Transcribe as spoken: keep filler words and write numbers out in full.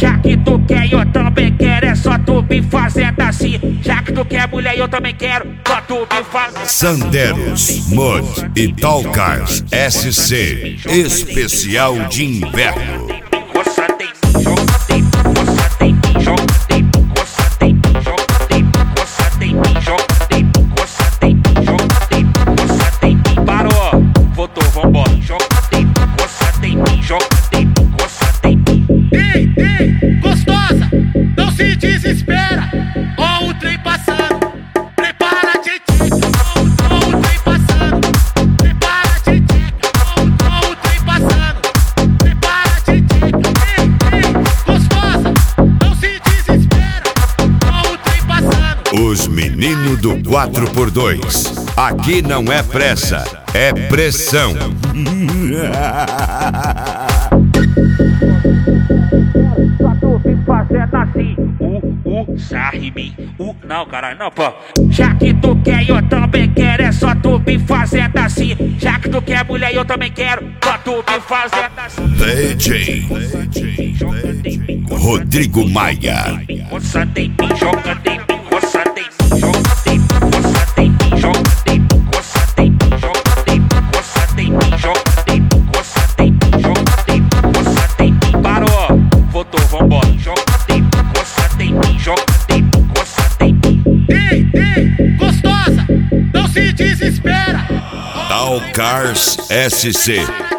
Já que tu quer e eu também quero, é só tu me fazendo assim. Já que tu quer mulher e eu também quero, só tu me fazendo. Sanderos, Mud e Talcars S C especial de inverno. Parou, voltou, vambora. Ei, ei, gostosa, não se desespera. Ó o trem passando, prepara tcheca. Ó o trem passando, prepara tcheca. Ó o trem passando, prepara tcheca. Ei, ei, gostosa, não se desespera. Ó o trem passando. Os meninos do quatro por dois. Aqui não é pressa, é pressão. Só tu me fazendo assim, uh, uh, sarre-me, uh, não, caralho, não, pô. Já que tu quer e eu também quero, é só tu me fazendo assim. Já que tu quer mulher e eu também quero, só tu me fazendo assim. D J Rodrigo Maia. Coça em mim, joga em mim, coça em mim, joga em mim, coça em mim, joga em mim, coça em mim, joga em mim, coça em mim, joga em mim, coça em mim, joga em mim, coça em mim. Parou, voltou, vambora. Joga em mim, coça em mim, joga em mim, coça em mim. Ei, ei, gostosa, não se desespera. Talcars S C